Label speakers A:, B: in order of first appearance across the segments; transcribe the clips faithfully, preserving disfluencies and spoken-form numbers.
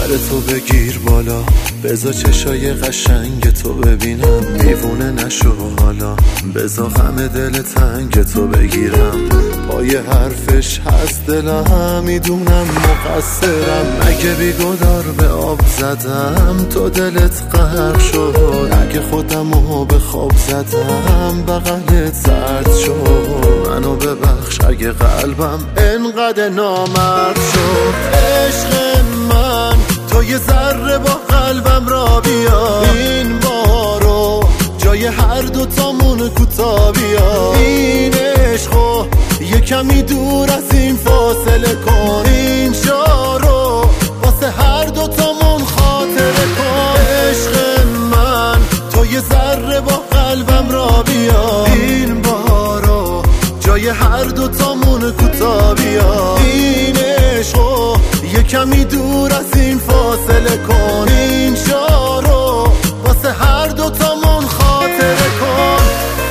A: تو بگیر بالا، بذار چشای قشنگ تو ببینم، دیوونه نشو حالا، بذار غم دل تنگ تو بگیرم. پای حرفش هست دلم، میدونم مقصرم، اگه بیگدار به آب زدم تو دلت غرق شد، اگه خودمو به خواب زدم بغلت زرد شد. منو ببخش اگه قلبم انقدر نامرد شد. عشق من تو یه ذره با قلبم را بیا، این بارو جای هر دوتامون کوتا بیا. این عشقو یه کمی دور از این فاصله کن، این شارو واسه هر دوتامون خاطره کن. عشق من تو یه ذره با قلبم را بیا، این بارو جای هر دوتامون کوتا بیا. این عشقو یه کمی دور از این فاصله کن، این شارو واسه هر دوتامون خاطره کن.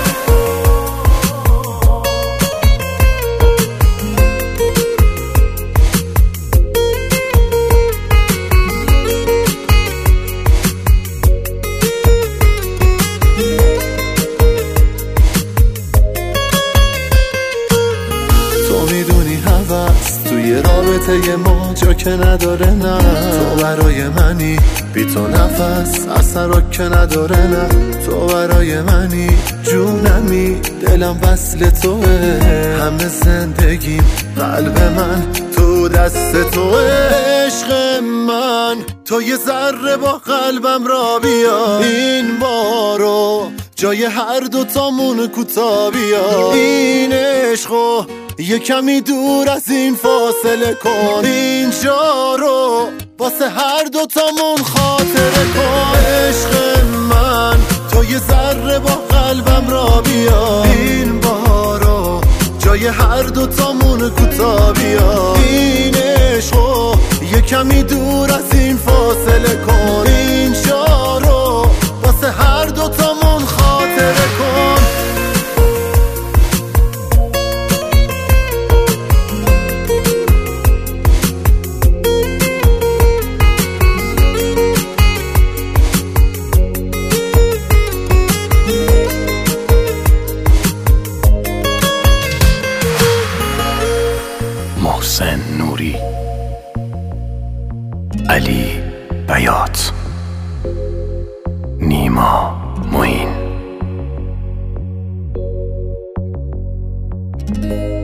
A: تو میدونی هوس توی رابطه ما جا که نداره، نه تو برای منی، بی تو نفس اثر که نداره، نه تو برای منی، جونمی دلم وصل توه، همه زندگیم قلب من تو دست توه. عشق من تو یه ذره با قلبم را بیا، این بارو جای هر دوتامون کوتا بیا. این عشقو یه کمی دور از این فاصله کن، این شارو واسه هر دوتامون خاطره کن. عشق من تو یه ذره با قلبم را بیا، این بارو جای هر دوتامون کوتا بیا. این عشقو یه کمی دور از این فاصله کن، این شارو واسه هر دوتامون خاطره کن.
B: محسن نوری، علی بیات، نیما معین.